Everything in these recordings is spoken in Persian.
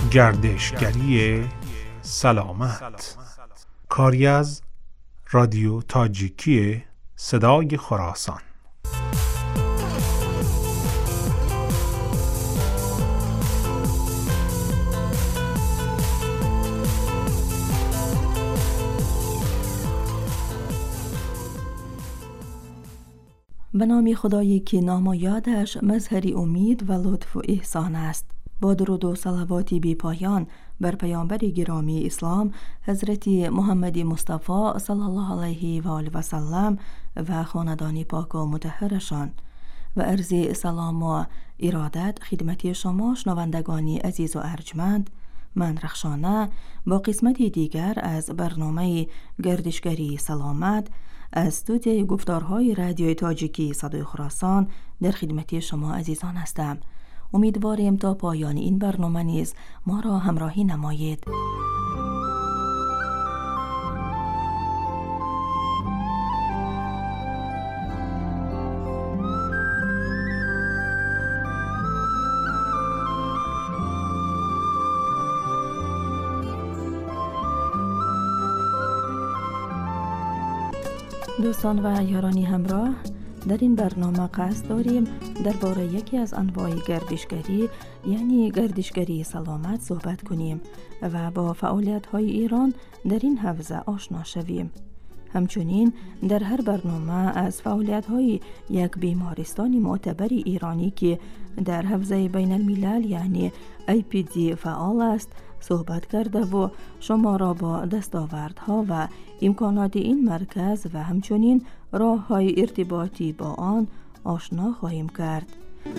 گردشگری سلامت، کاری از رادیو تاجیکی صدای خراسان. به نام خدایی که نامایادش مظهر امید و لطف و احسان است. با درود و صلواتی بی پایان بر پیامبر گرامی اسلام حضرت محمد مصطفی صلی الله علیه و آله و سلم و خاندان پاک و مطهرشان و عرض سلام و ارادت خدمت شما شنوندگانی عزیز و ارجمند. من رخشانه با قسمتی دیگر از برنامه گردشگری سلامت از استودیوی گفتارهای رادیوی تاجیکی صدای خراسان در خدمت شما عزیزان هستم. امیدواریم تا پایان این برنامه نیز ما را همراهی نمایید. دوستان و یارانی همراه، در این برنامه قصد داریم درباره یکی از انواع گردشگری یعنی گردشگری سلامت صحبت کنیم و با فعالیت‌های ایران در این حوزه آشنا شویم. همچنین در هر برنامه از فعالیت‌های یک بیمارستان معتبر ایرانی که در حوزه بین الملل یعنی IPD فعال است صحبت کرده و شما را با دستاوردها و امکانات این مرکز و همچنین راه‌های ارتباطی با آن آشنا خواهیم کرد.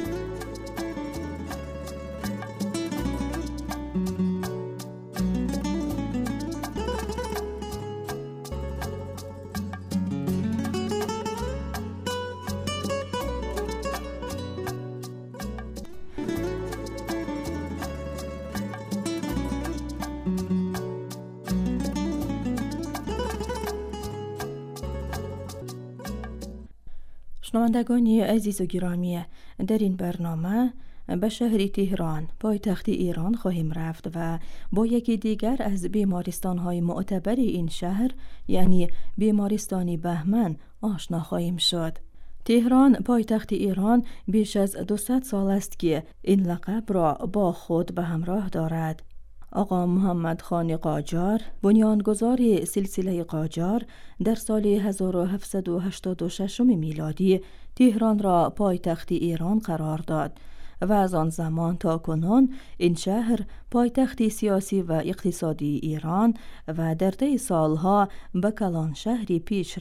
شنوندگان عزیز و گرامی، در این برنامه به شهر تهران پایتخت ایران خواهیم رفت و با یکی دیگر از بیمارستان‌های معتبر این شهر یعنی بیمارستان بهمن آشنا خواهیم شد. تهران پایتخت ایران بیش از 200 سال است که این لقب را با خود به همراه دارد. آقا محمد خان قاجار بنیانگذار سلسله قاجار در سال 1786 میلادی تهران را پایتخت ایران قرار داد و از آن زمان تا کنون این شهر پایتخت سیاسی و اقتصادی ایران و در طی سالها به کلان شهری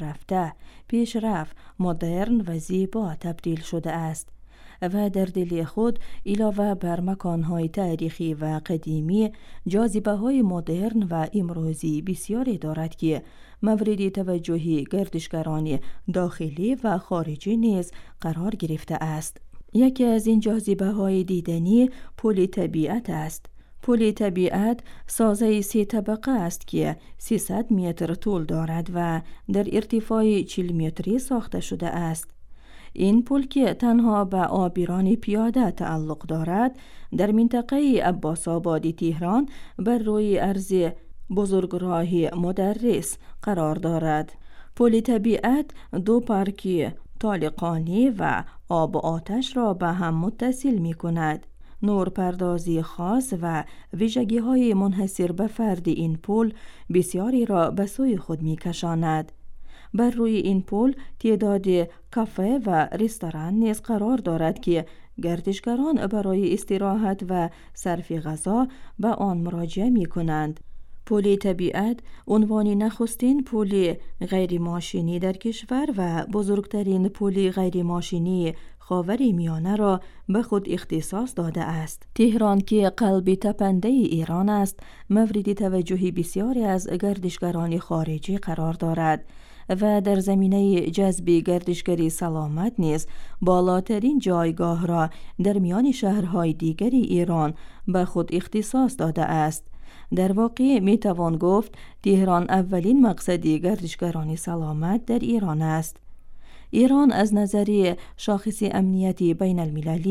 پیشرفت، مدرن و زیبا تبدیل شده است و در دل خود علاوه بر مکانهای تاریخی و قدیمی جاذبه‌های مدرن و امروزی بسیاری دارد که مورد توجه گردشگران داخلی و خارجی نیز قرار گرفته است. یکی از این جاذبه‌های دیدنی پل طبیعت است. پل طبیعت سازه 3 طبقه است که 300 متر طول دارد و در ارتفاع 40 متری ساخته شده است. این پل که تنها به عابران پیاده تعلق دارد در منطقه عباس‌آباد تهران بر روی عرض بزرگراه مدرس قرار دارد. پل طبیعت 2 پارک طالقانی و آب و آتش را به هم متصل می کند. نورپردازی خاص و ویژگی‌های منحصر به فرد این پل بسیاری را به سوی خود می کشاند. بر روی این پل تعداد کافه و رستوران نیز قرار دارد که گردشگران برای استراحت و صرف غذا به آن مراجعه می کنند. پل طبیعت عنوان نخستین پل غیر ماشینی در کشور و بزرگترین پل غیر ماشینی خاورمیانه را به خود اختصاص داده است. تهران که قلب تپنده ایران است مورد توجه بسیاری از گردشگران خارجی قرار دارد و در زمینه جذب گردشگری سلامت نیز بالاترین جایگاه را در میان شهرهای دیگر ایران به خود اختصاص داده است. در واقع می توان گفت تهران اولین مقصد گردشگران سلامت در ایران است. ایران از نظر شاخص امنیتی بین المللی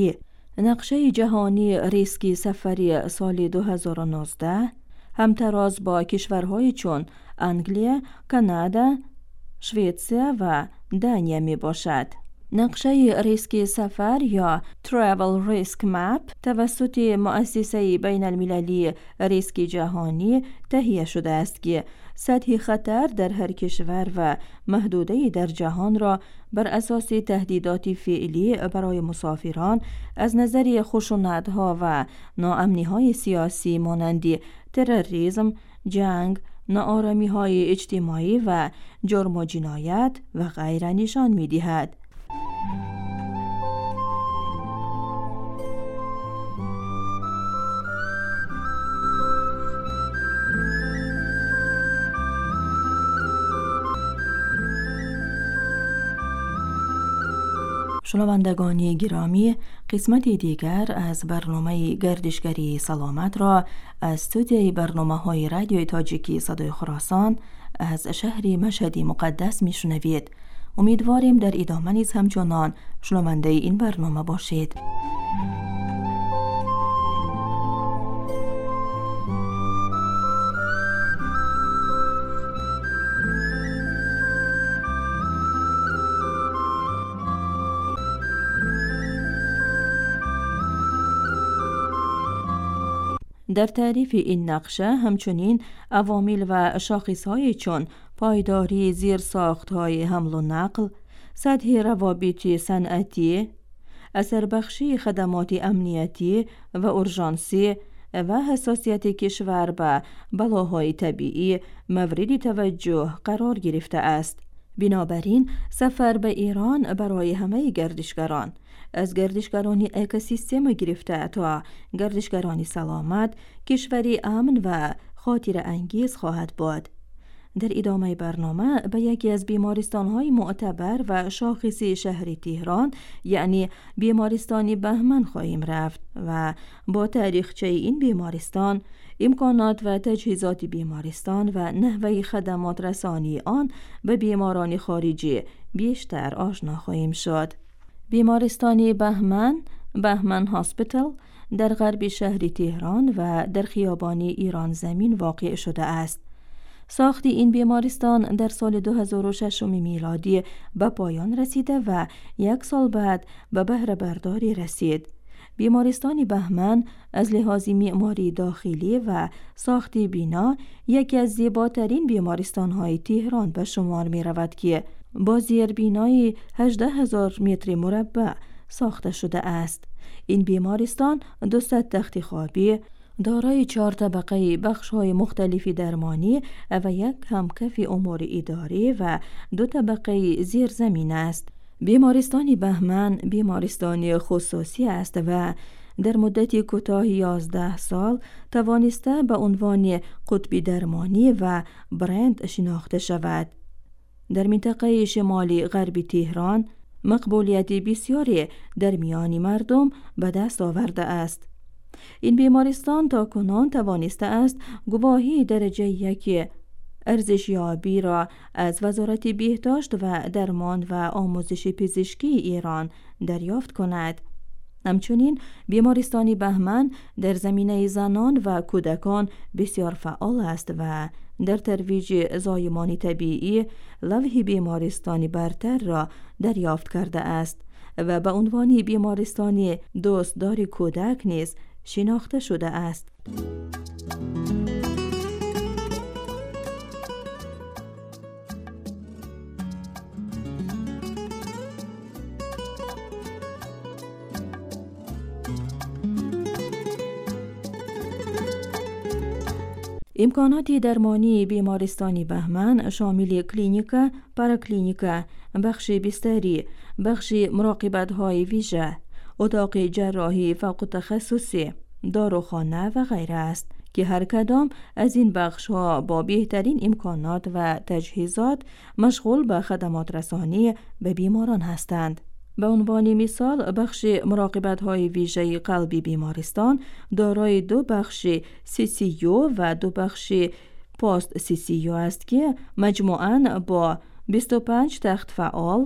نقشه جهانی ریسک سفری سال 2019 همتراز با کشورهای چون انگلیه، کانادا، سوئیسریا و دانیا می باشد. نقشه ریسک سفر یا Travel Risk Map توسط مؤسسه بین المللی ریسک جهانی تهیه شده است که سطح خطر در هر کشور و محدوده در جهان را بر اساس تهدیدات فعلی برای مسافران از نظر خشونت‌ها و ناامنی‌های سیاسی مانند تروریسم، جنگ، ناآرامی‌های اجتماعی و جرم و جنایت و غیره نشان می‌دهد. شنوندگان گرامی، قسمت دیگر از برنامه گردشگری سلامت را از استودیوی برنامه‌های رادیوی تاجیکی صدای خراسان از شهر مشهد مقدس میشنوید. امیدواریم در ادامه نیز همچنان شنونده این برنامه باشید. در تعریف این نقشه همچنین عوامل و شاخص‌های چون پایداری زیرساخت‌های حمل و نقل، سطح روابط صنعتی، اثربخشی خدمات امنیتی و اورژانسی و حساسیت کشور به بلاهای طبیعی مورد توجه قرار گرفته است. بنابراین سفر به ایران برای همه گردشگران، از گردشگران اکوسیستم گرفته تا گردشگران سلامت، کشوری امن و خاطر انگیز خواهد بود. در ادامه برنامه به یکی از بیمارستان‌های معتبر و شاخصی شهر تهران یعنی بیمارستان بهمن خواهیم رفت و با تاریخچه این بیمارستان، امکانات و تجهیزات بیمارستان و نحوه خدمات رسانی آن به بیماران خارجی بیشتر آشنا خواهیم شد. بیمارستان بهمن هاسپیتال در غرب شهر تهران و در خیابان ایران زمین واقع شده است. ساخت این بیمارستان در سال 2006 میلادی به پایان رسیده و 1 سال بعد به بهره برداری رسید. بیمارستان بهمن از لحاظ معماری داخلی و ساخت بنا یکی از زیباترین بیمارستان‌های تهران به شمار می رود که با زیربنای 18,000 متر مربع ساخته شده است. این بیمارستان 200 تخت خوابی دارای 4 طبقه بخش‌های مختلف درمانی و 1 همکف امور اداری و 2 طبقه زیرزمین است. بیمارستان بهمن بیمارستان خصوصی است و در مدت کوتاه 11 سال توانسته به عنوان قطب درمانی و برند شناخته شود. در منطقه شمالی غربی تهران مقبولیت بسیاری در میان مردم به دست آورده است. این بیمارستان تاکنون توانسته است گواهی درجه 1 ارزشیابی را از وزارت بهداشت و درمان و آموزش پزشکی ایران دریافت کند. همچنین بیمارستان بهمن در زمینه زنان و کودکان بسیار فعال است و در ترویج زایمان طبیعی لوح بیمارستان برتر را دریافت کرده است و به عنوان بیمارستان دوستدار کودک نیز شناخته شده است. امکانات درمانی بیمارستان بهمن شامل کلینیکا، پاراکلینیکا، بخش بستری، بخش مراقبت‌های ویژه، اتاق جراحی فوق تخصصی، داروخانه و غیره است که هر کدام از این بخش‌ها با بهترین امکانات و تجهیزات مشغول به خدمات رسانی به بیماران هستند. به عنوان مثال بخش مراقبت‌های ویژه قلبی بیمارستان دارای 2 بخش CCU و 2 بخش پست CCU است که مجموعاً با 25 تخت فعال،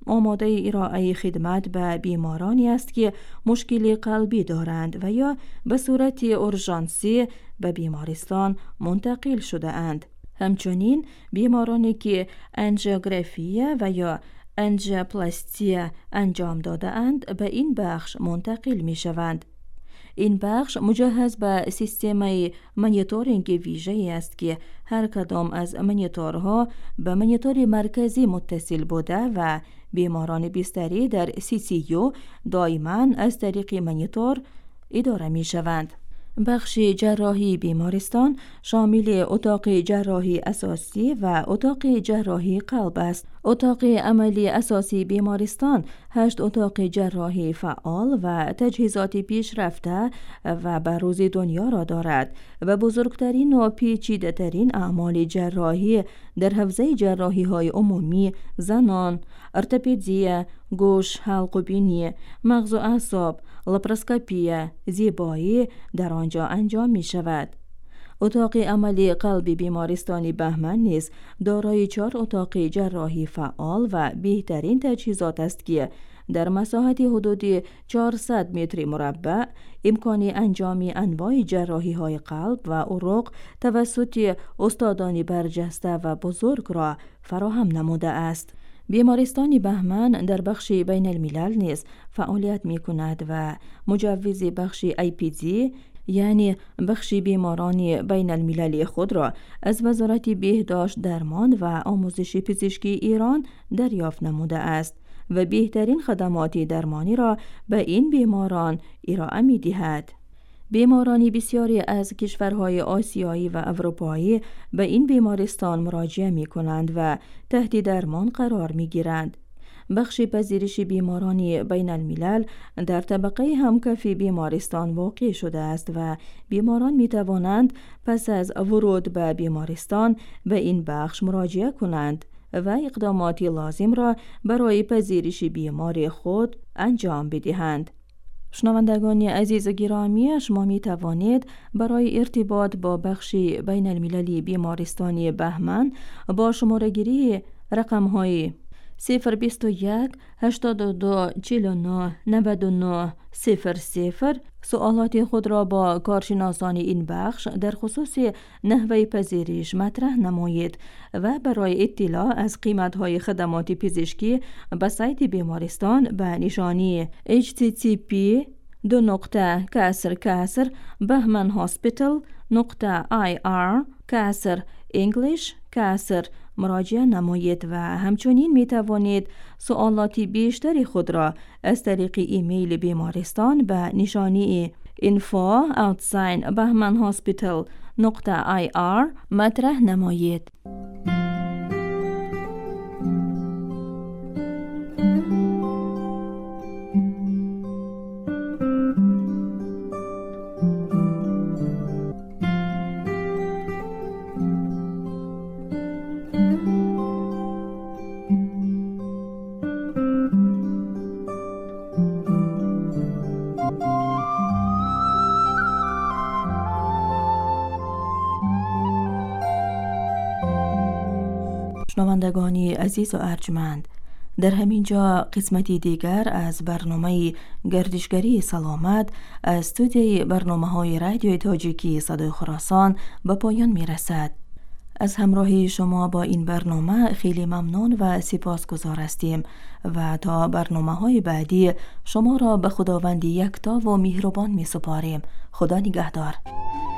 آماده ارائه خدمت به بیمارانی است که مشکل قلبی دارند و یا به صورت اورژانسی به بیمارستان منتقل شده اند. همچنین بیمارانی که انژیوگرافی و یا انژیوپلاستی انجام داده اند به این بخش منتقل می شوند. این بخش مجهز به سیستم مانیتورینگ ویژه‌ای است که هر کدام از مانیتورها به مانیتور مرکزی متصل بوده و بیماران بستری در CCU دائما از طریق مانیتور اداره می شوند. بخش جراحی بیمارستان شامل اتاق جراحی اساسی و اتاق جراحی قلب است. اتاق عملی اساسی بیمارستان 8 اتاق جراحی فعال و تجهیزات پیشرفته و بروز دنیا را دارد و بزرگترین و پیچیده‌ترین اعمال جراحی در حوزه جراحی های عمومی، زنان، ارتوپدی، گوش، حلق و بینی، مغز و اعصاب، لاپاروسکوپی، زیبایی در آنجا انجام می شود. اتاق عملی قلبی بیمارستان بهمن نیز دارای 4 اتاق جراحی فعال و بهترین تجهیزات است که در مساحت حدود 400 متر مربع امکان انجام انواع جراحی های قلب و عروق توسط استادان برجسته و بزرگ را فراهم نموده است. بیمارستان بهمن در بخش بین الملل نیز فعالیت می کند و مجوز بخش IPD یعنی بخش بیماران بین المللی خود را از وزارت بهداشت، درمان و آموزش پزشکی ایران دریافت نموده است و بهترین خدمات درمانی را به این بیماران ارائه می دهد. بیمارانی بسیاری از کشورهای آسیایی و اروپایی به این بیمارستان مراجعه می کنند و تحت درمان قرار می گیرند. بخش پذیرش بیماران بین الملل در طبقه همکفی بیمارستان واقع شده است و بیماران می توانند پس از ورود به بیمارستان به این بخش مراجعه کنند و اقدامات لازم را برای پذیرش بیمار خود انجام بدهند. شنوندگان عزیز و گرامی، شما می توانید برای ارتباط با بخش بین المللی بیمارستانی بهمن با شماره‌گیری رقم‌های 021 82 49 99 00 سوالات خود را با کارشناسان این بخش در خصوص نحوه پذیرش مطرح نمایید و برای اطلاع از قیمت‌های خدمات پزشکی به سایت بیمارستان به نشانی http://bahmanhospital.ir/English مراجعه نمایید و همچنین می توانید سوالات بیشتری خود را از طریق ایمیل بیمارستان به نشانی info@bahmanhospital.ir مطرح نمایید. شنوندگانی عزیز و ارجمند، در همین جا قسمتی دیگر از برنامه گردشگری سلامت از استودیوی برنامه‌های رادیو تاجیکی صدای خراسان به پایان میرسد. از همراهی شما با این برنامه خیلی ممنون و سپاسگزار هستیم و تا برنامه‌های بعدی شما را به خداوند یکتا و مهربان می‌سپاریم. خدا نگهدار.